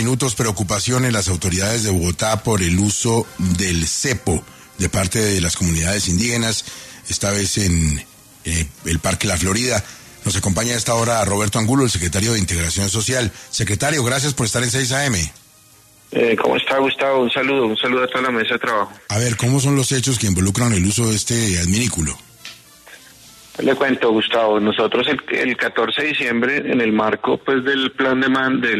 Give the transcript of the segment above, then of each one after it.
Minutos, preocupación en las autoridades de Bogotá por el uso del cepo de parte de las comunidades indígenas, esta vez en el Parque La Florida. Nos acompaña a esta hora Roberto Angulo, el secretario de Integración Social. Secretario, gracias por estar en 6 AM. ¿Cómo está, Gustavo? Un saludo a toda la mesa de trabajo. A ver, ¿cómo son los hechos que involucran el uso de este adminículo? Le cuento, Gustavo, nosotros el 14 de diciembre, en el marco pues del plan de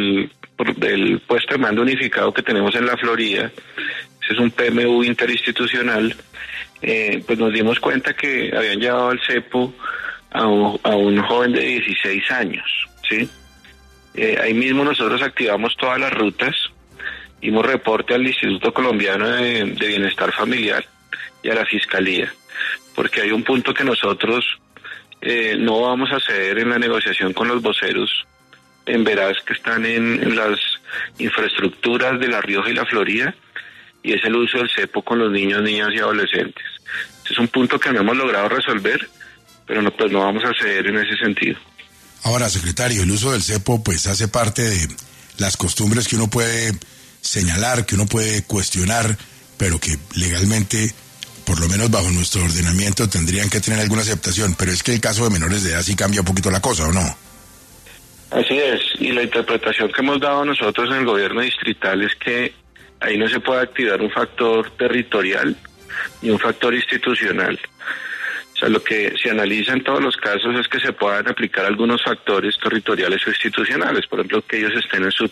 del puesto de mando unificado que tenemos en La Florida, ese es un PMU interinstitucional, pues nos dimos cuenta que habían llevado al cepo a un joven de 16 años, ¿sí? Ahí mismo nosotros activamos todas las rutas, dimos reporte al Instituto Colombiano de Bienestar Familiar y a la Fiscalía, porque hay un punto que nosotros no vamos a ceder en la negociación con los voceros en veraz que están en las infraestructuras de La Rioja y La Florida, y es el uso del cepo con los niños, niñas y adolescentes. Este es un punto que no hemos logrado resolver, pero no vamos a ceder en ese sentido. Ahora, secretario, el uso del cepo pues hace parte de las costumbres que uno puede señalar, que uno puede cuestionar, pero que legalmente, por lo menos bajo nuestro ordenamiento, tendrían que tener alguna aceptación. Pero es que el caso de menores de edad sí cambia un poquito la cosa, ¿o no? Así es, y la interpretación que hemos dado nosotros en el gobierno distrital es que ahí no se puede activar un factor territorial ni un factor institucional. O sea, lo que se analiza en todos los casos es que se puedan aplicar algunos factores territoriales o institucionales, por ejemplo, que ellos estén en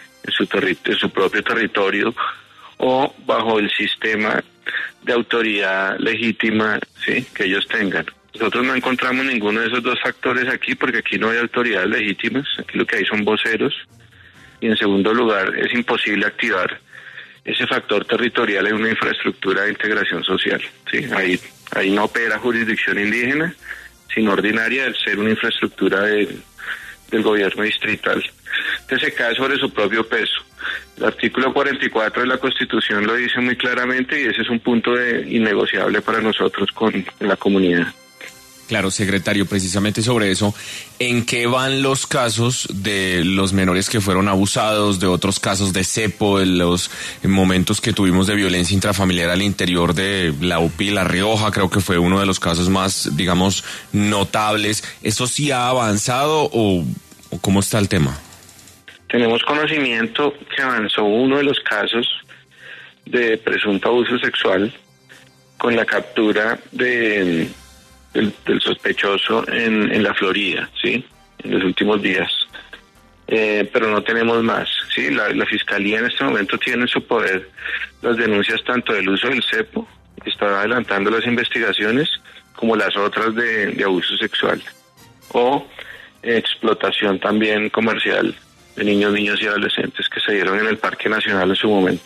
su propio territorio o bajo el sistema de autoridad legítima, ¿sí?, que ellos tengan. Nosotros no encontramos ninguno de esos dos factores aquí porque aquí no hay autoridades legítimas, aquí lo que hay son voceros, y en segundo lugar es imposible activar ese factor territorial en una infraestructura de integración social, ¿sí? Ahí no opera jurisdicción indígena, sino ordinaria al ser una infraestructura del gobierno distrital. Entonces se cae sobre su propio peso. El artículo 44 de la Constitución lo dice muy claramente y ese es un punto innegociable para nosotros con la comunidad. Claro, secretario, precisamente sobre eso, ¿en qué van los casos de los menores que fueron abusados, de otros casos de cepo, de los momentos que tuvimos de violencia intrafamiliar al interior de la UPI La Rioja? Creo que fue uno de los casos más, digamos, notables. ¿Eso sí ha avanzado o cómo está el tema? Tenemos conocimiento que avanzó uno de los casos de presunto abuso sexual con la captura del sospechoso en La Florida, ¿sí?, en los últimos días. Pero no tenemos más, ¿sí? La Fiscalía en este momento tiene en su poder las denuncias tanto del uso del cepo, que está adelantando las investigaciones, como las otras de abuso sexual o explotación también comercial de niños y adolescentes que se dieron en el Parque Nacional en su momento.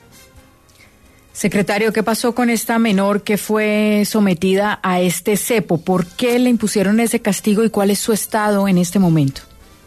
Secretario, ¿qué pasó con esta menor que fue sometida a este cepo? ¿Por qué le impusieron ese castigo y cuál es su estado en este momento?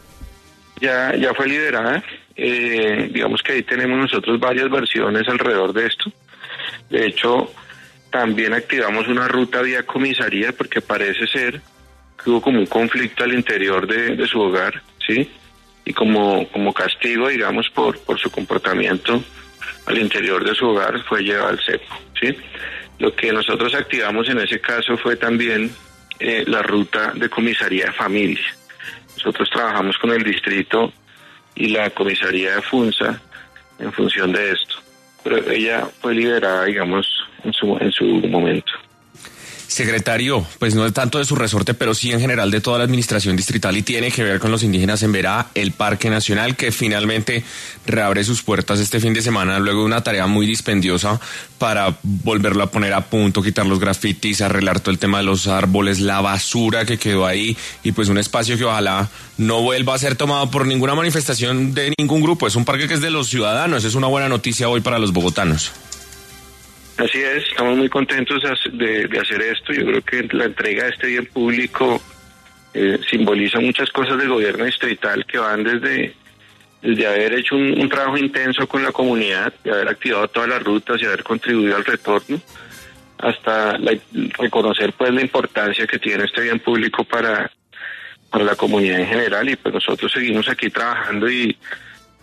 Ya fue liberada. Digamos que ahí tenemos nosotros varias versiones alrededor de esto. De hecho, también activamos una ruta vía comisaría porque parece ser que hubo como un conflicto al interior de su hogar, ¿sí? Y como castigo, digamos, por su comportamiento al interior de su hogar, fue llevado al cepo, ¿sí? Lo que nosotros activamos en ese caso fue también la ruta de comisaría de familia. Nosotros trabajamos con el distrito y la comisaría de Funza en función de esto, pero ella fue liberada, digamos, en su momento. Secretario, pues no es tanto de su resorte, pero sí en general de toda la administración distrital y tiene que ver con los indígenas en Verá, el Parque Nacional, que finalmente reabre sus puertas este fin de semana luego de una tarea muy dispendiosa para volverlo a poner a punto, quitar los grafitis, arreglar todo el tema de los árboles, la basura que quedó ahí y pues un espacio que ojalá no vuelva a ser tomado por ninguna manifestación de ningún grupo. Es un parque que es de los ciudadanos, es una buena noticia hoy para los bogotanos. Así es, estamos muy contentos de hacer esto. Yo creo que la entrega de este bien público simboliza muchas cosas del gobierno distrital que van desde haber hecho un trabajo intenso con la comunidad, de haber activado todas las rutas y haber contribuido al retorno, hasta reconocer pues la importancia que tiene este bien público para la comunidad en general. Y pues nosotros seguimos aquí trabajando y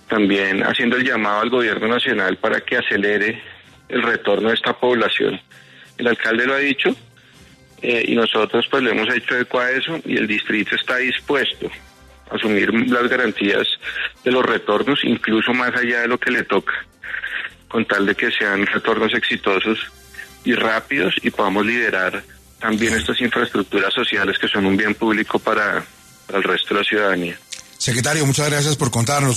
también haciendo el llamado al gobierno nacional para que acelere el retorno de esta población. El alcalde lo ha dicho y nosotros pues le hemos hecho eco a eso, y el distrito está dispuesto a asumir las garantías de los retornos, incluso más allá de lo que le toca, con tal de que sean retornos exitosos y rápidos y podamos liderar también estas infraestructuras sociales que son un bien público para el resto de la ciudadanía. Secretario, muchas gracias por contarnos.